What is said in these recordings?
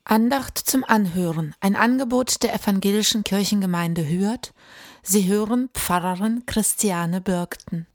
Andacht zum Anhören, ein Angebot der Evangelischen Kirchengemeinde Hürth. Sie hören Pfarrerin Christiane Birkten.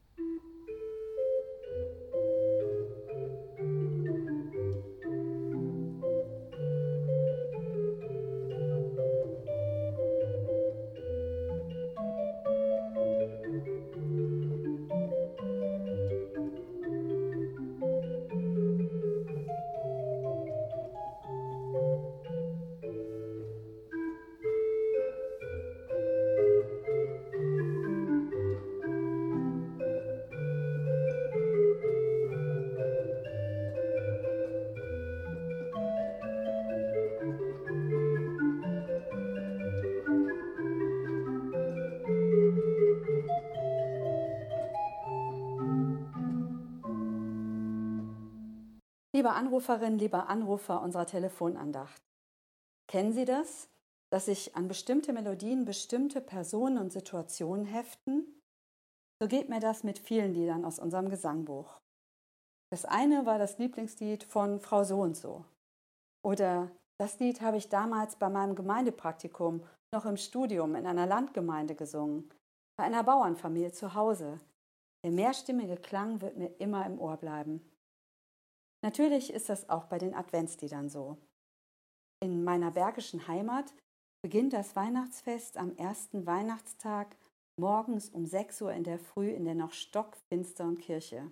Liebe Anruferin, lieber Anrufer unserer Telefonandacht, kennen Sie das, dass sich an bestimmte Melodien bestimmte Personen und Situationen heften? So geht mir das mit vielen Liedern aus unserem Gesangbuch. Das eine war das Lieblingslied von Frau so und so. Oder das Lied habe ich damals bei meinem Gemeindepraktikum noch im Studium in einer Landgemeinde gesungen, bei einer Bauernfamilie zu Hause. Der mehrstimmige Klang wird mir immer im Ohr bleiben. Natürlich ist das auch bei den Adventsliedern so. In meiner bergischen Heimat beginnt das Weihnachtsfest am ersten Weihnachtstag morgens um 6 Uhr in der Früh in der noch stockfinsteren Kirche.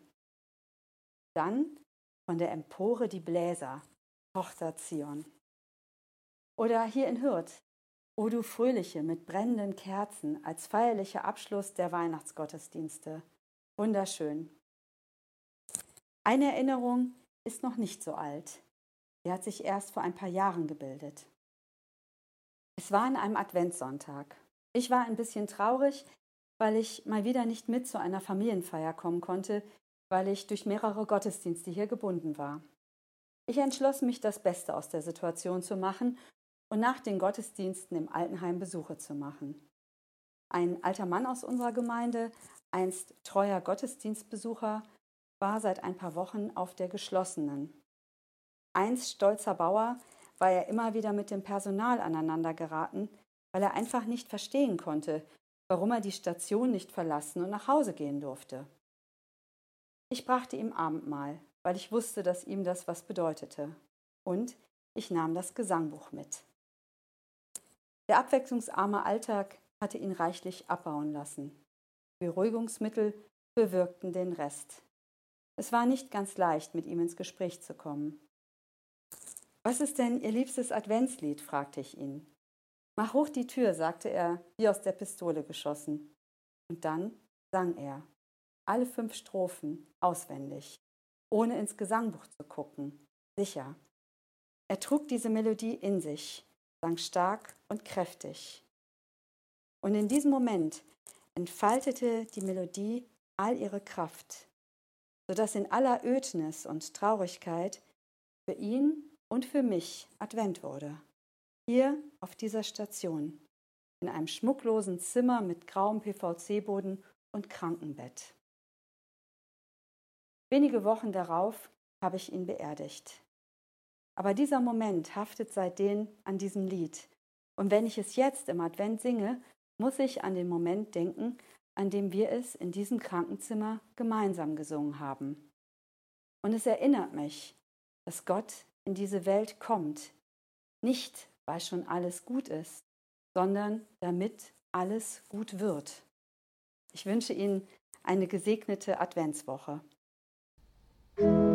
Dann von der Empore die Bläser, Tochter Zion. Oder hier in Hürth, O du Fröhliche mit brennenden Kerzen als feierlicher Abschluss der Weihnachtsgottesdienste. Wunderschön. Eine Erinnerung ist noch nicht so alt. Sie hat sich erst vor ein paar Jahren gebildet. Es war an einem Adventssonntag. Ich war ein bisschen traurig, weil ich mal wieder nicht mit zu einer Familienfeier kommen konnte, weil ich durch mehrere Gottesdienste hier gebunden war. Ich entschloss mich, das Beste aus der Situation zu machen und nach den Gottesdiensten im Altenheim Besuche zu machen. Ein alter Mann aus unserer Gemeinde, einst treuer Gottesdienstbesucher, war seit ein paar Wochen auf der geschlossenen. Einst stolzer Bauer war er immer wieder mit dem Personal aneinander geraten, weil er einfach nicht verstehen konnte, warum er die Station nicht verlassen und nach Hause gehen durfte. Ich brachte ihm Abendmahl, weil ich wusste, dass ihm das was bedeutete. Und ich nahm das Gesangbuch mit. Der abwechslungsarme Alltag hatte ihn reichlich abbauen lassen. Beruhigungsmittel bewirkten den Rest. Es war nicht ganz leicht, mit ihm ins Gespräch zu kommen. »Was ist denn Ihr liebstes Adventslied?« fragte ich ihn. »Mach hoch die Tür«, sagte er, wie aus der Pistole geschossen. Und dann sang er, alle 5 Strophen, auswendig, ohne ins Gesangbuch zu gucken, sicher. Er trug diese Melodie in sich, sang stark und kräftig. Und in diesem Moment entfaltete die Melodie all ihre Kraft, sodass in aller Ödnis und Traurigkeit für ihn und für mich Advent wurde. Hier auf dieser Station, in einem schmucklosen Zimmer mit grauem PVC-Boden und Krankenbett. Wenige Wochen darauf habe ich ihn beerdigt. Aber dieser Moment haftet seitdem an diesem Lied. Und wenn ich es jetzt im Advent singe, muss ich an den Moment denken, an dem wir es in diesem Krankenzimmer gemeinsam gesungen haben. Und es erinnert mich, dass Gott in diese Welt kommt, nicht weil schon alles gut ist, sondern damit alles gut wird. Ich wünsche Ihnen eine gesegnete Adventswoche.